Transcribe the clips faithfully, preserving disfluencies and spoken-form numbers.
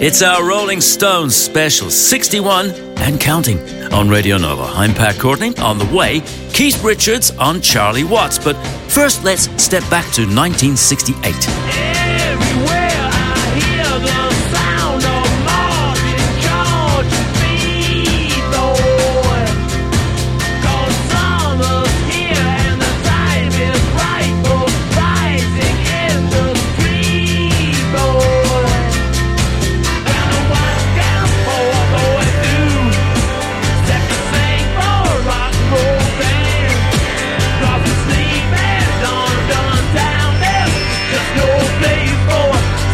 It's our Rolling Stones special, sixty-one and counting, on Radio Nova. I'm Pat Courtney. On the way, Keith Richards on Charlie Watts. But first, let's step back to nineteen sixty-eight. Everywhere I hear the sound of Martin George Speedboy. 'Cause summer's here and the time is right for rising in the street, boy. And what can a poor boy do? Except to sing for a rock and roll band. 'Cause the sleep has done, done down there. Just no place for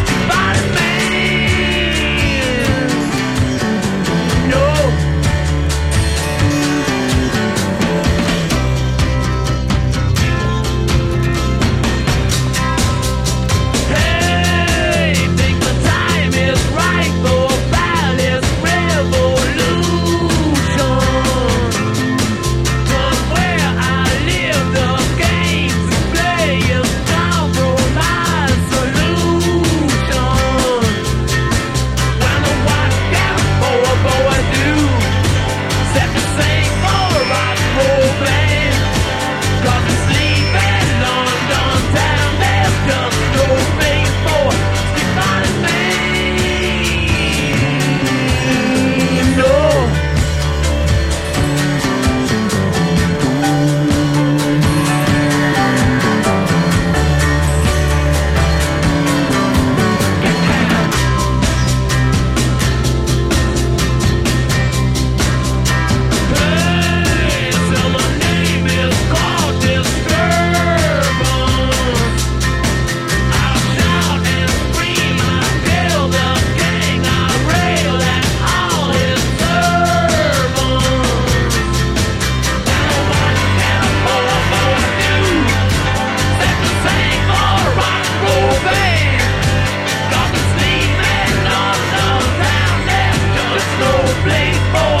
Spider-Man. No. Hey, think the time is right for a palace revolution. 'Cause where I live, the games we play is compromise solution. When the white can for a boy do, set to sing for a rock and roll band. 'Cause the sleep in London town, there's just no place for Spider-Man. No. Hey, so my name is called Disturbance. I'll shout and scream, I kill the king, I rail at all his servants. Now what can a poor boy do? Set to sing for a rock and roll band. 'Cause the sleeping on the town, there's just no place for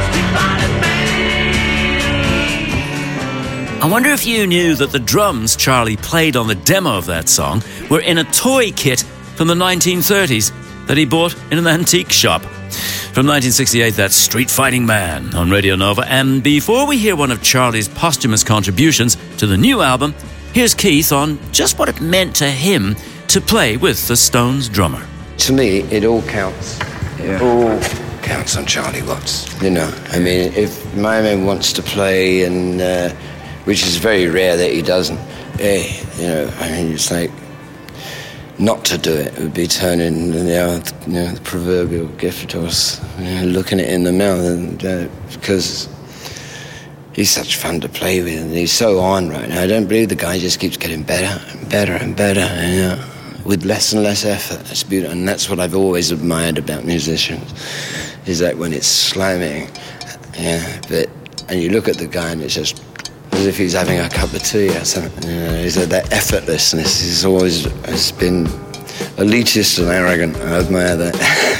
Spider-Man. I wonder if you knew that the drums Charlie played on the demo of that song were in a toy kit from the nineteen thirties that he bought in an antique shop. From nineteen sixty-eight, that's Street Fighting Man on Radio Nova. And before we hear one of Charlie's posthumous contributions to the new album, here's Keith on just what it meant to him to play with the Stones drummer. To me, it all counts. It all counts on Charlie Watts. You know, I mean, if my man wants to play, and uh, which is very rare that he doesn't, eh, you know, I mean, it's like not to do it would be turning, you know, the, you know, the proverbial gift horse, you know, looking it in the mouth, and uh, because he's such fun to play with, and he's so on right now. I don't believe the guy just keeps getting better and better and better, you know, with less and less effort. That's beautiful, and that's what I've always admired about musicians, is that when it's slamming, yeah, but and you look at the guy and it's just as if he's having a cup of tea or something. You know, he's that effortlessness. He's always has been elitist and arrogant. I admire that.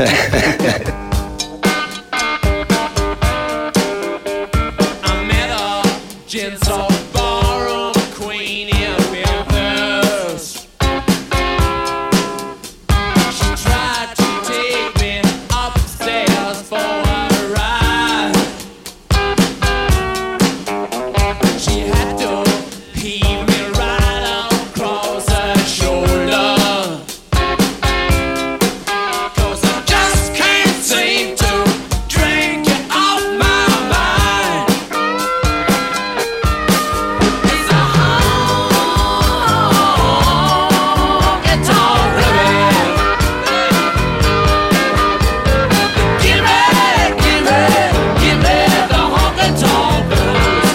I met a gentle ballroom queen in Memphis. She tried to take me upstairs for a ride. She had to heave me right across her shoulder. 'Cause I just can't seem to drink you off my mind. It's a honky-tonk rhythm. Give me, give me, give me the honky-tonk blues.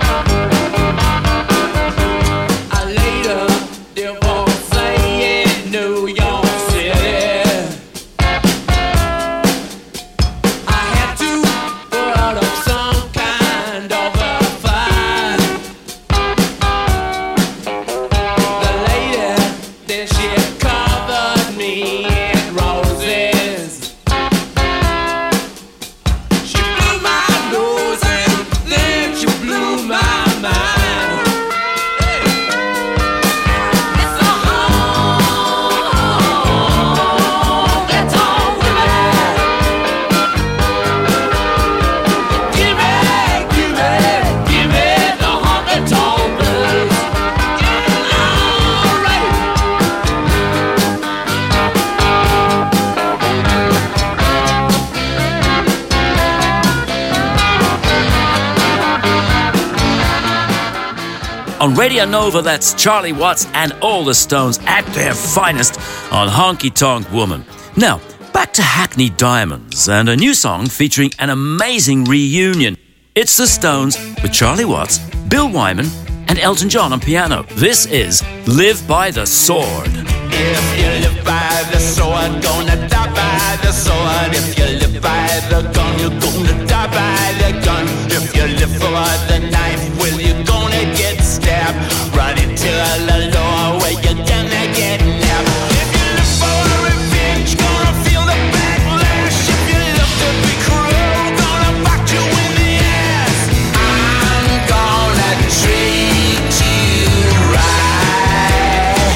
I later divorced, saying New York City. I had to put up some kind of a fight. The lady, then she covered me in roses. She blew my nose and then she blew my mind. It's a honky-tonk rhythm. On Radio Nova, that's Charlie Watts and all the Stones at their finest on Honky Tonk Woman. Now, back to Hackney Diamonds and a new song featuring an amazing reunion. It's the Stones with Charlie Watts, Bill Wyman, and Elton John on piano. This is Live by the Sword. If you live by the sword, gonna die by the sword. If you live by the gun, you're gonna die by the gun. If you live for the knife, well, you're gonna get stabbed. Run into the law where you're gonna get nabbed. If you live for revenge, gonna feel the backlash. If you live to be cruel, gonna bite you in the ass. I'm gonna treat you right.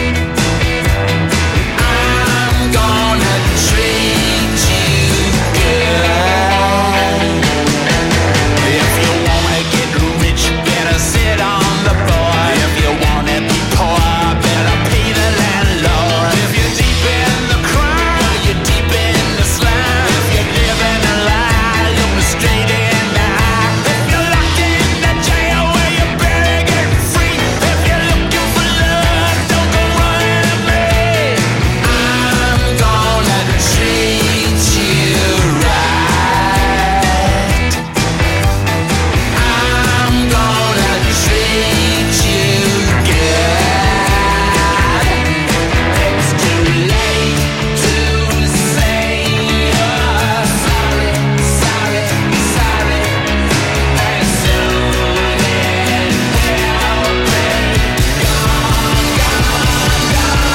I'm gonna treat you good. If you wanna get rich, better sit on the board. If you wanna be poor, better pay the landlord. If you're deep in the crime, well, you're deep in the slime. If you're living a lie, look me straight in the eye. If you're locked in the jail, well, you better get free. If you're looking for love, don't go running to me. I'm gonna treat you right. I'm gonna treat you good. It's too late to say you're sorry, sorry, sorry. As soon as help is gone, gone,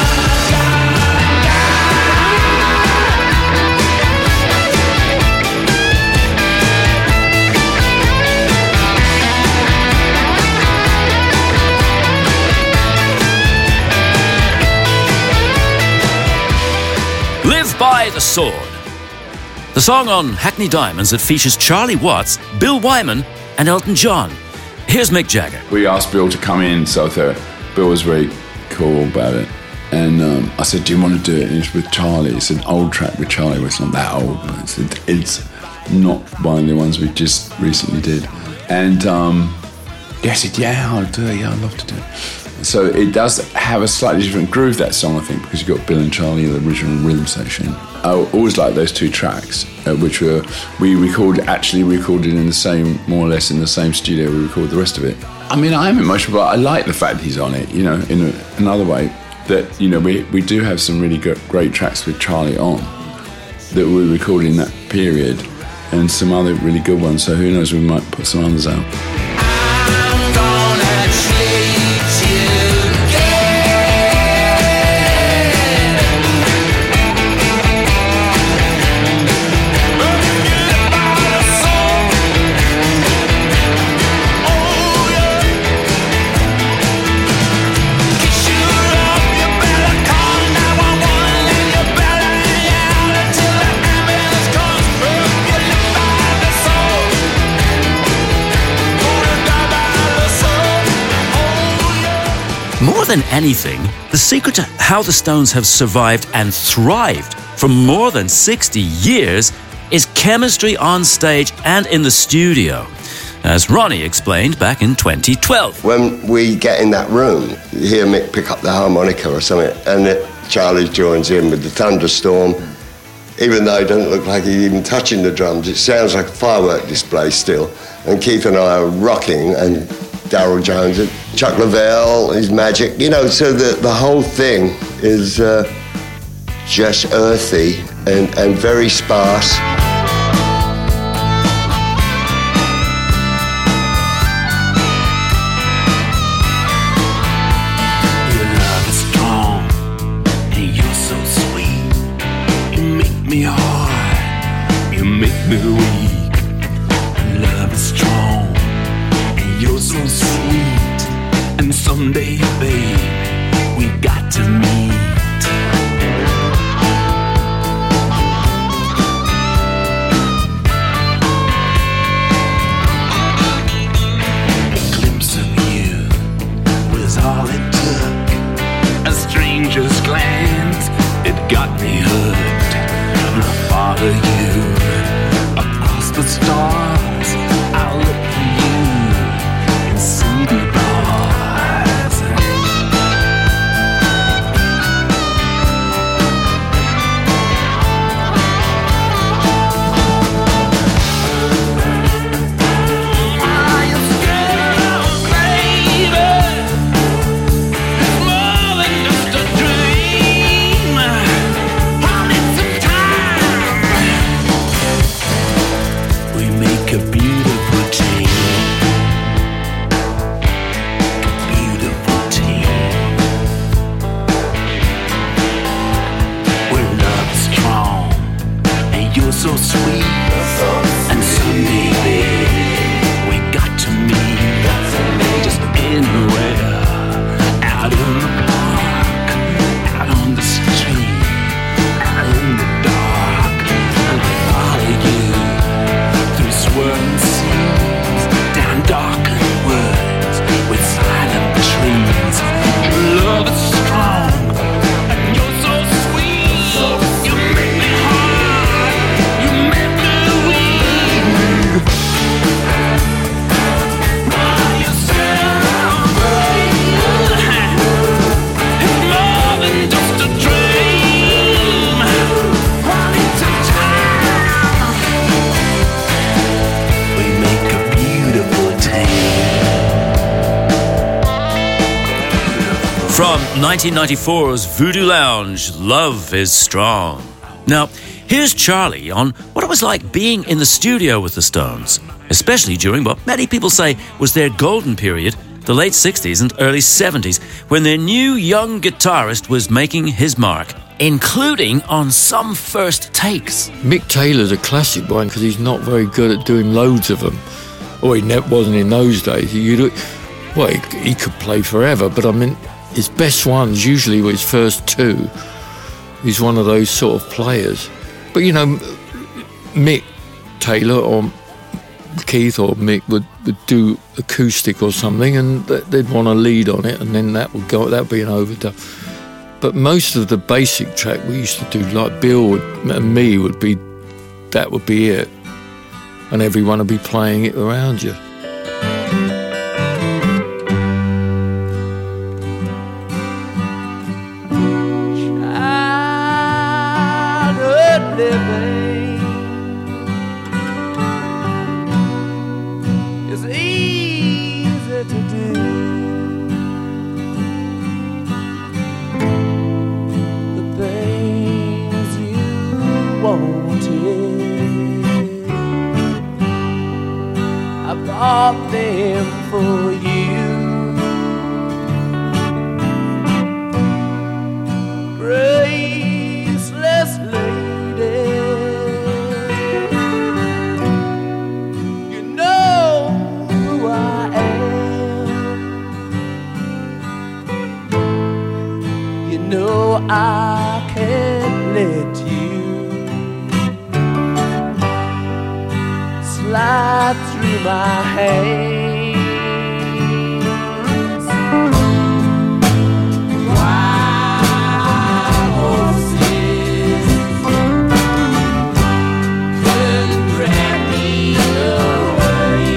Live by the Sword. The song on Hackney Diamonds that features Charlie Watts, Bill Wyman, and Elton John. Here's Mick Jagger. We asked Bill to come in, so I thought Bill was very cool about it. And um, I said, do you want to do it? And it's with Charlie. It's an old track with Charlie. Well, it's not that old, but it's, it's not one of the ones we just recently did. And um, yeah, I said, yeah, I'll do it. Yeah, I'd love to do it. So it does have a slightly different groove, that song, I think, because you've got Bill and Charlie, the original rhythm section. I always liked those two tracks, uh, which were, we recorded, actually recorded in the same, more or less in the same studio we recorded the rest of it. I mean, I am emotional, but I like the fact that he's on it, you know, in a, another way, that, you know, we, we do have some really good, great tracks with Charlie on that we recorded in that period, and some other really good ones, so who knows, we might put some others out. I'm gonna treat you More than anything, the secret to how the Stones have survived and thrived for more than sixty years is chemistry on stage and in the studio, as Ronnie explained back in twenty twelve. When we get in that room, you hear Mick pick up the harmonica or something, and it, Charlie joins in with the thunderstorm. Even though it doesn't look like he's even touching the drums, it sounds like a firework display still. And Keith and I are rocking, and Darryl Jones and Chuck Leavell, his magic, you know, so the, the whole thing is uh, just earthy and, and very sparse. Your love is strong and you're so sweet. You make me hard, you make me weak. Love is strong and you're so sweet. And someday, babe, we got to meet. A glimpse of you was all it took. A stranger's glance, it got me hooked. And I follow you across the stars. I'll look for you in city bars. so sweet. And someday we got to meet just anywhere, out in the park, out on the street, out in the dark. And I follow you through swirling seas, down darkened woods with silent trees. Your love is strong and you're so sweet. You make me hard, you make me weak. Oh, you sound it's more than just a dream. While it's a time, we make a beautiful tale. From nineteen ninety-four's Voodoo Lounge, Love is Strong. Now, here's Charlie on what it was like being in the studio with the Stones, especially during what many people say was their golden period, the late sixties and early seventies, when their new young guitarist was making his mark, including on some first takes. Mick Taylor's a classic one because he's not very good at doing loads of them. Or he never wasn't in those days. He, well, he, he could play forever, but I mean, his best ones usually were his first two. He's one of those sort of players. But, you know, Mick Taylor or Keith or Mick would, would do acoustic or something, and they'd want to lead on it, and then that would go, that would be an overdub. But most of the basic track we used to do, like Bill would, and me, would be, that would be it. And everyone would be playing it around you. Childhood living is easy to do. The things you wanted, I bought them for you. Graceless lady, you know who I am. You know I can't let you slide through my hands. Wild horses couldn't grab me away.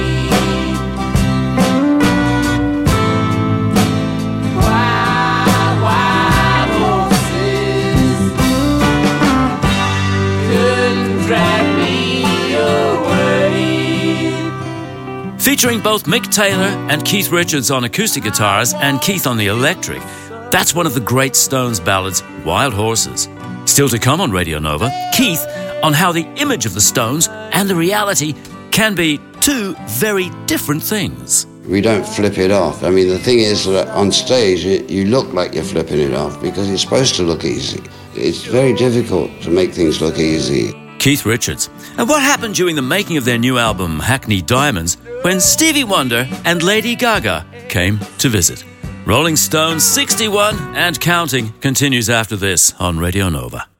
Wild, wild horses couldn't drag me away. Featuring both Mick Taylor and Keith Richards on acoustic guitars and Keith on the electric, that's one of the great Stones ballads, Wild Horses. Still to come on Radio Nova, Keith on how the image of the Stones and the reality can be two very different things. We don't flip it off. I mean, the thing is that on stage, it, you look like you're flipping it off because it's supposed to look easy. It's very difficult to make things look easy. Keith Richards. And what happened during the making of their new album, Hackney Diamonds, when Stevie Wonder and Lady Gaga came to visit? Rolling Stones sixty-one and counting continues after this on Radio Nova.